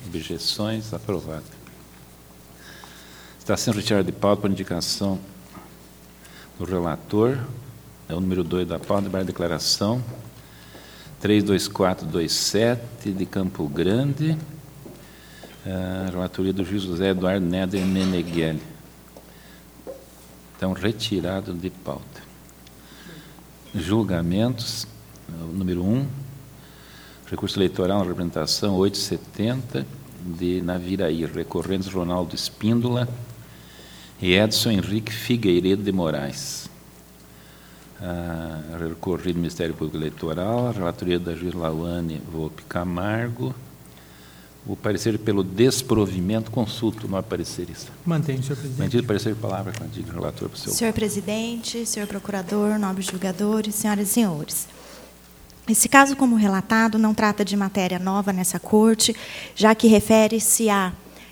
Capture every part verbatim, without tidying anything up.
Objeções? Aprovado. Está sendo retirado de pauta por indicação do relator, é o número dois da pauta, para a declaração três dois quatro dois sete de Campo Grande, a relatoria do juiz José Eduardo Neder Meneghelli. Então, retirado de pauta. Julgamentos, o número um, recurso eleitoral, representação oitocentos e setenta, de Naviraí, recorrentes Ronaldo Espíndola e Edson Henrique Figueiredo de Moraes. Ah, recorrido do Ministério Público Eleitoral, a relatoria da juiz Lauane Volpe Camargo, o parecer pelo desprovimento, consulto, não é parecerista. Mantém, senhor presidente. Mantido o parecer de palavra, com a diga, relator, para o seu. Senhor presidente, senhor procurador, nobres julgadores, senhoras e senhores. Esse caso, como relatado, não trata de matéria nova nessa corte, já que refere-se à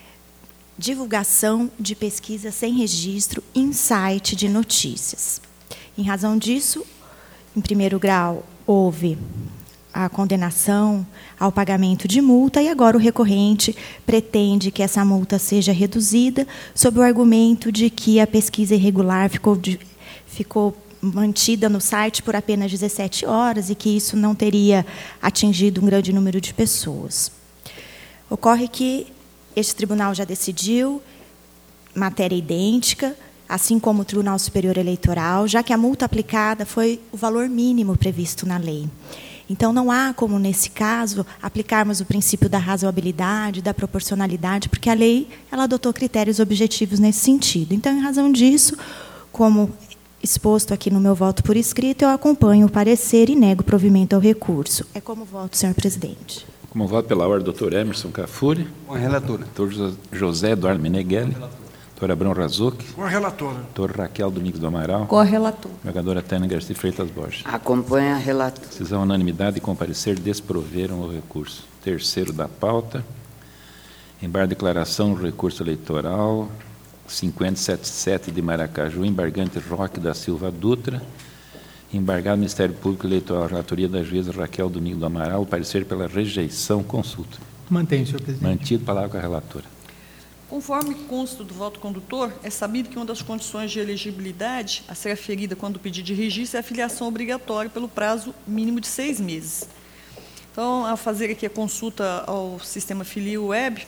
divulgação de pesquisa sem registro em site de notícias. Em razão disso, em primeiro grau, houve a condenação ao pagamento de multa e agora o recorrente pretende que essa multa seja reduzida sob o argumento de que a pesquisa irregular ficou, de, ficou mantida no site por apenas dezessete horas e que isso não teria atingido um grande número de pessoas. Ocorre que este tribunal já decidiu matéria idêntica, assim como o Tribunal Superior Eleitoral, já que a multa aplicada foi o valor mínimo previsto na lei. Então, não há como, nesse caso, aplicarmos o princípio da razoabilidade, da proporcionalidade, porque a lei ela adotou critérios objetivos nesse sentido. Então, em razão disso, como exposto aqui no meu voto por escrito, eu acompanho o parecer e nego provimento ao recurso. É como voto, senhor presidente. Como voto pela ordem, doutor Emerson Cafuri. Com a relatora. Doutor José Eduardo Meneghelli. Doutor Abrão Razuc. Com a relatora. Doutor Raquel Domingos do Amaral. Com a relatora. Jogadora Tânia Garcia Freitas Borges. Acompanha a relatora. Decisão unanimidade e comparecer desproveram o recurso. Terceiro da pauta. Embargo de declaração do recurso eleitoral cinquenta e setenta e sete de Maracaju, embargante Roque da Silva Dutra. Embargado Ministério Público Eleitoral, relatoria da juíza Raquel Domingos do Amaral, parecer pela rejeição, consulta. Mantém, senhor presidente. Mantido, palavra com a relatora. Conforme consta do voto condutor, é sabido que uma das condições de elegibilidade a ser aferida quando o pedido de registro é a filiação obrigatória pelo prazo mínimo de seis meses. Então, ao fazer aqui a consulta ao sistema Filio Web,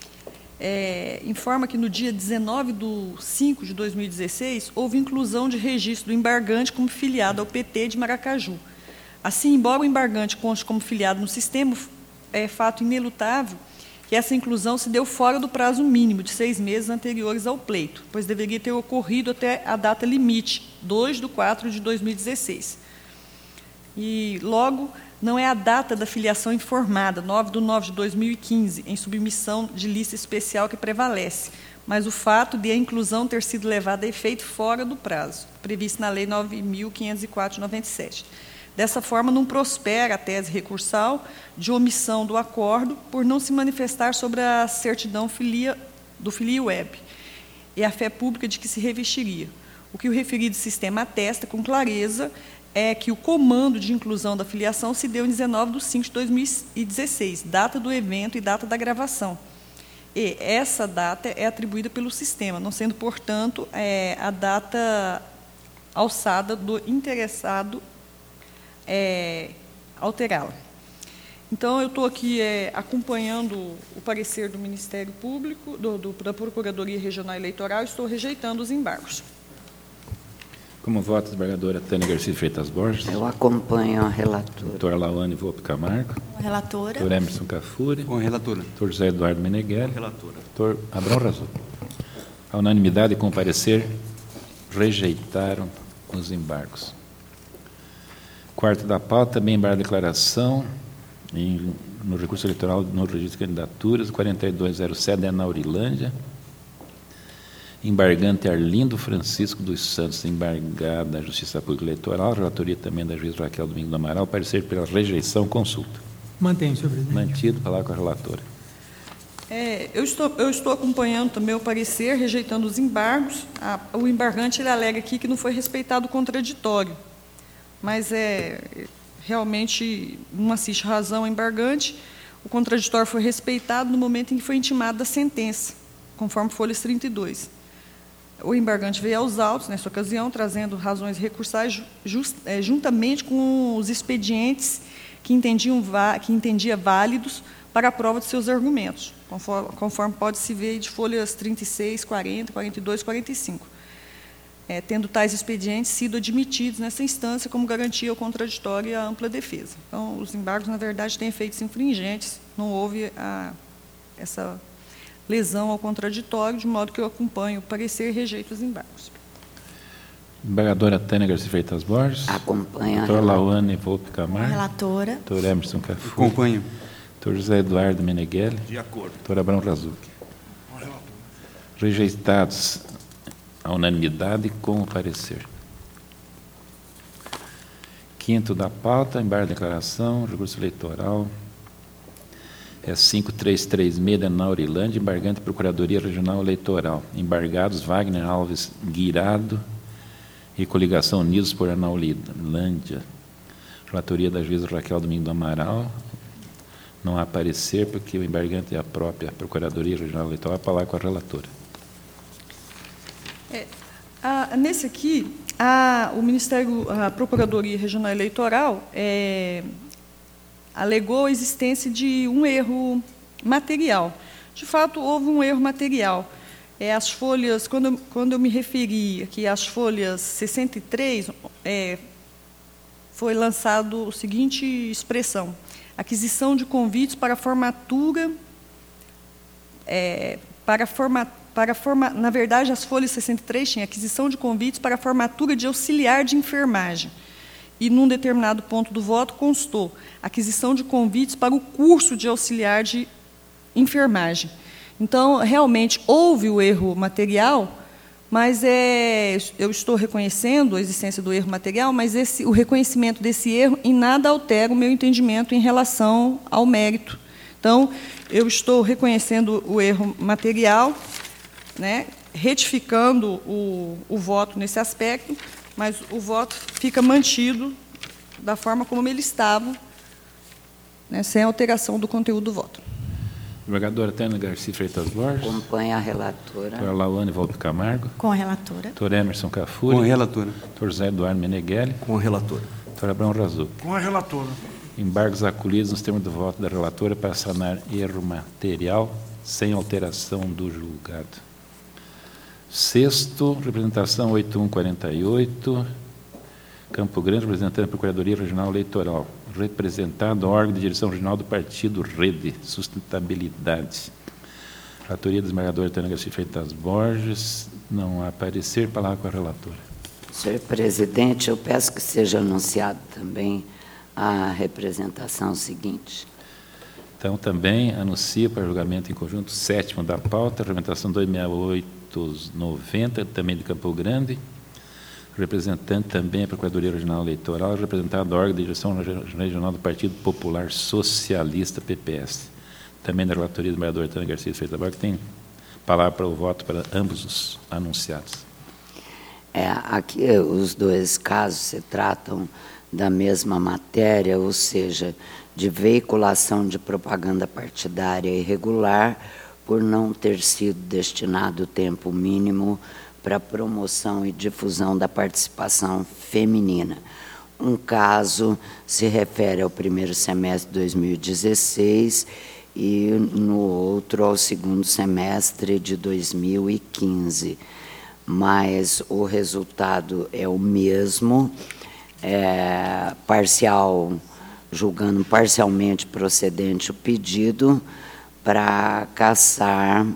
é, informa que no dia dezenove de cinco de dois mil e dezesseis houve inclusão de registro do embargante como filiado ao P T de Maracaju. Assim, embora o embargante conste como filiado no sistema, é fato inelutável que essa inclusão se deu fora do prazo mínimo de seis meses anteriores ao pleito, pois deveria ter ocorrido até a data limite, dois de quatro de dois mil e dezesseis. E, logo, não é a data da filiação informada, nove de nove de dois mil e quinze, em submissão de lista especial que prevalece, mas o fato de a inclusão ter sido levada a efeito fora do prazo, previsto na Lei nove mil quinhentos e quatro de noventa e sete. Dessa forma, não prospera a tese recursal de omissão do acordo por não se manifestar sobre a certidão filia, do Filio Web e a fé pública de que se revestiria. O que o referido sistema atesta com clareza é que o comando de inclusão da filiação se deu em dezenove de cinco de dois mil e dezesseis, data do evento e data da gravação. E essa data é atribuída pelo sistema, não sendo, portanto, é, a data alçada do interessado É, alterá-la. Então, eu estou aqui é, acompanhando o parecer do Ministério Público, do, do, da Procuradoria Regional Eleitoral, e estou rejeitando os embargos. Como vota a desembargadora Tânia Garcia Freitas Borges? Eu acompanho a relatora. Doutor Lauane Volpe Camargo. Com a relatora. Doutor Emerson Cafuri. Com a relatora. Doutor José Eduardo Meneghelli. Com a relatora. Doutor Abrão Razuc. A unanimidade e comparecer rejeitaram os embargos. Quarto da pauta, também embargo de declaração em, no recurso eleitoral no registro de candidaturas, quarenta e dois zero sete da Naurilândia. Embargante Arlindo Francisco dos Santos, embargado da Justiça Pública Eleitoral, relatoria também da juíza Raquel Domingos do Amaral, parecer pela rejeição, consulta. Mantém, senhor presidente. Mantido, palavra com a relatora. É, eu, estou, eu estou acompanhando também o parecer, rejeitando os embargos. A, o embargante ele alega aqui que não foi respeitado o contraditório, mas é, realmente não assiste razão ao embargante. o contraditório foi respeitado no momento em que foi intimada a sentença, conforme folhas trinta e dois. O embargante veio aos autos, nessa ocasião, trazendo razões recursais just, é, juntamente com os expedientes que, entendiam, que entendia válidos para a prova de seus argumentos, conforme, conforme pode-se ver de folhas trinta e seis, quarenta, quarenta e dois, quarenta e cinco. É, tendo tais expedientes sido admitidos nessa instância como garantia ao contraditório e à ampla defesa. Então, os embargos, na verdade, têm efeitos infringentes, não houve a, essa lesão ao contraditório, de modo que eu acompanho o parecer e rejeito os embargos. Embargadora Tânia Garcia Freitas Borges. Acompanha. Doutor Lauane Volpe Camargo. Relatora. Doutor Emerson Cafuri. Acompanho. Doutor José Eduardo Meneghelli. De acordo. Doutor Abrão Razucchi. Rejeitados a unanimidade com o parecer. Quinto da pauta, embargo de declaração, recurso eleitoral, é cinco três três seis da Naurilândia, embargante Procuradoria Regional Eleitoral. Embargados Wagner Alves Guirado e coligação Unidos por Naurilândia. Relatoria da juíza Raquel Domingo do Amaral. Não há parecer, porque o embargante é a própria Procuradoria Regional Eleitoral. A palavra com a relatora. É, a, nesse aqui, a, o Ministério, a Procuradoria Regional Eleitoral é, alegou a existência de um erro material. De fato, houve um erro material. É, as folhas, quando eu, quando eu me referi aqui às folhas sessenta e três, é, foi lançado a seguinte expressão: aquisição de convites para formatura, é, para formatura, Para forma, na verdade, as folhas sessenta e três tinham aquisição de convites para a formatura de auxiliar de enfermagem. E, num determinado ponto do voto, constou aquisição de convites para o curso de auxiliar de enfermagem. Então, realmente, houve o erro material, mas é, eu estou reconhecendo a existência do erro material, mas esse, o reconhecimento desse erro em nada altera o meu entendimento em relação ao mérito. Então, eu estou reconhecendo o erro material, né, retificando o, o voto nesse aspecto, mas o voto fica mantido da forma como ele estava, né, sem alteração do conteúdo do voto. Embargadora Tânia Garcia Freitas Borges. Acompanha a relatora. Doutor Lauane Volpe Camargo. Com a relatora. Doutor Emerson Cafuri. Com a relatora. Doutor José Eduardo Meneghelli. Com a relatora. Doutor Abrão Razucchi. Com a relatora. Embargos acolhidos nos termos do voto da relatora para sanar erro material sem alteração do julgado. Sexto, representação oito um quatro oito, Campo Grande, representante da Procuradoria Regional Eleitoral. Representado, órgão de direção regional do partido Rede, Sustentabilidade. Relatoria do desembargador Tânia Garcia Freitas Borges. Não há parecer. Palavra com a relatora. Senhor presidente, eu peço que seja anunciado também a representação seguinte. Então, também anuncio para julgamento em conjunto sétimo da pauta, representação dois seis oito noventa, também de Campo Grande. Representante também a Procuradoria Regional Eleitoral, representado órgão de direção regional do Partido Popular Socialista, P P S. Também da relatoria do vereador Tânia Garcia Freitas Borges, que tem palavra para o voto para ambos os anunciados. É, aqui os dois casos se tratam da mesma matéria, ou seja, de veiculação de propaganda partidária irregular por não ter sido destinado tempo mínimo para promoção e difusão da participação feminina. Um caso se refere ao primeiro semestre de dois mil e dezesseis e no outro ao segundo semestre de dois mil e quinze. Mas o resultado é o mesmo, é, parcial, julgando parcialmente procedente o pedido para cassar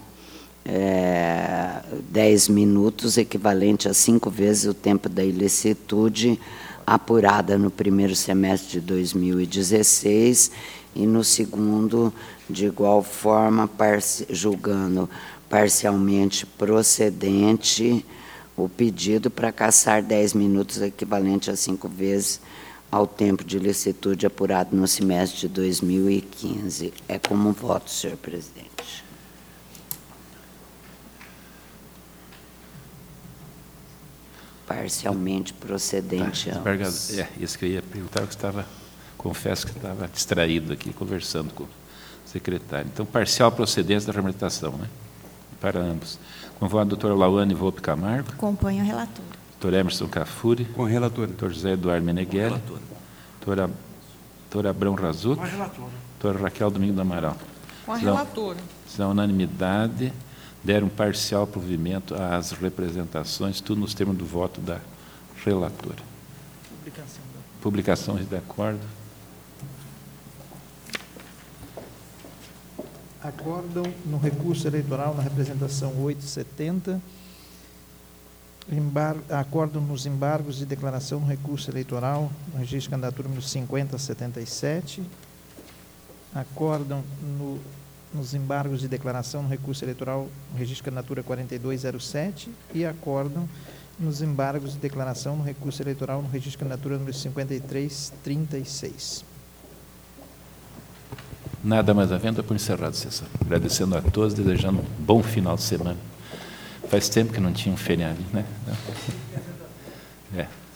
é, dez minutos, equivalente a cinco vezes o tempo da ilicitude apurada no primeiro semestre de dois mil e dezesseis e no segundo, de igual forma, parci- julgando parcialmente procedente o pedido para cassar dez minutos, equivalente a cinco vezes ao tempo de ilicitude apurado no semestre de dois mil e quinze. É como voto, senhor presidente. Parcialmente procedente. Tá, é, isso que eu ia perguntar, que estava, confesso que estava distraído aqui, conversando com o secretário. Então, parcial procedência da representação, né? Para ambos. Convoco a doutora Lauane Volpe Camargo. Acompanho a relatora. Doutor Emerson Cafuri. Com relator. Doutor José Eduardo Meneghelli. Doutora, doutora Abrão Razuc. Com relator. Doutora Raquel Domingo do Amaral. Com a Decisão- relatora. decisão unanimidade, deram parcial provimento às representações, tudo nos termos do voto da relatora. Publicação. Publicações de acordo. Acordam no recurso eleitoral na representação oitocentos e setenta. Embar... Acordam nos embargos de declaração no recurso eleitoral no registro de candidatura número cinquenta setenta e sete. Acordam no... nos embargos de declaração no recurso eleitoral no registro de candidatura quarenta e dois zero sete. E acordam nos embargos de declaração no recurso eleitoral no registro de candidatura número cinquenta e três trinta e seis. Nada mais havendo, por encerrado a sessão. Agradecendo a todos, desejando um bom final de semana. Faz tempo que não tinha um feriado, né? É.